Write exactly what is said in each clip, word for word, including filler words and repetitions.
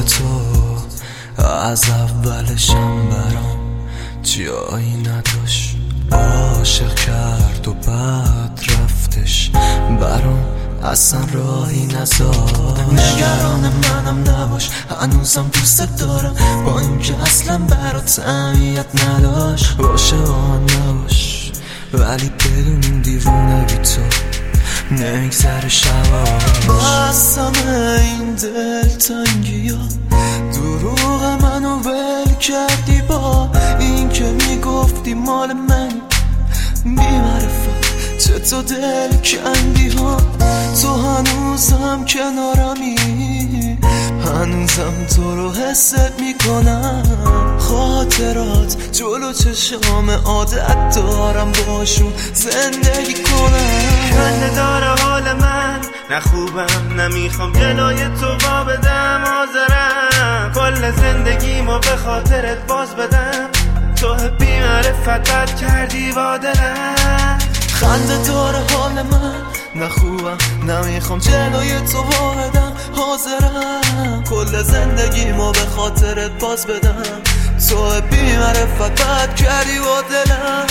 تو از اولشم برام جایی نداشت. عاشق کرد و بعد رفتش برام اصلا راهی نذاشت. نگران منم نباش هنوزم دوست دارم با اینکه اصلا برات اهمیت نداشت. باشه آن نباش ولی بدون دیوونه بی تو نمیگذره شباش. بس همه این دلتنگی ها دروغ منو ول کردی با این که میگفتی مال من بی‌معرفت چه تو دل کندی ها. تو هنوزم کنارمی هنوزم تو رو حست میکنم. خاطرات جلو چشام عادت دارم باشون زندگی کنم. خنده داره حال من نه خوبم نمیخوام جلوی تو با بدم. حاضرم کل زندگیمو به خاطرت باز بدم. تو بی معرفت بد کردی با دلم. خنده داره حال من نه خوبم نمیخوام جلوی تو با بدم. حاضرم کل زندگیمو به خاطرت باز بدم. تو بی معرفت بد کردی با دلم.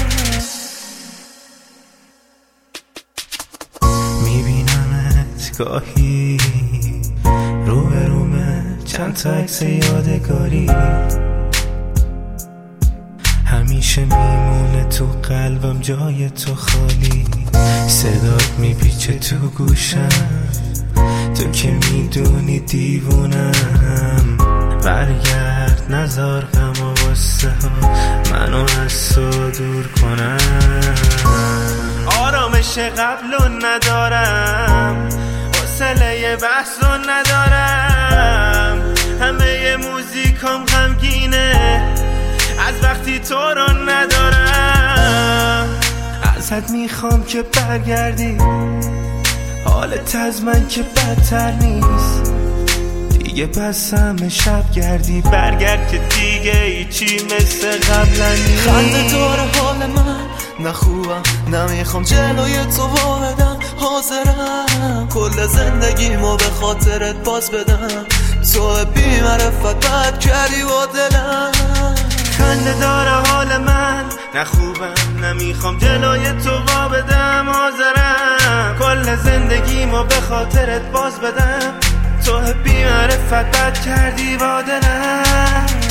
میبینمت گاهی رو به رومه چند تا عکس یادگاری. همیشه میمونه تو قلبم جای تو خالی. صدات میپیچه تو گوشم تو که میدونی دیوونم. برگرد نزار غم و غصه ها منو از تو دور کنم. آرامش قبلو ندارم حوصله بحثو ندارم. همه موزیکام غمگینه از وقتی تو رو ندارم. ازت میخوام که برگردی حالت از من که بدتر نیست دیگه. پس همه شب گردی برگرد که دیگه ایچی مثل قبلا نیست. خنده داره حال من نه خوبم نمیخوام جلوی تو بدم. حاضرم کل زندگیمو به خاطرت باز بدم. تو بی معرفت بد کردی با دلم. خنده داره حال من نه خوبم نمیخوام جلوی تو وا بدم. حاضرم کل زندگیمو به خاطرت باز بدم. تو بی معرفت بد کردی با دلم.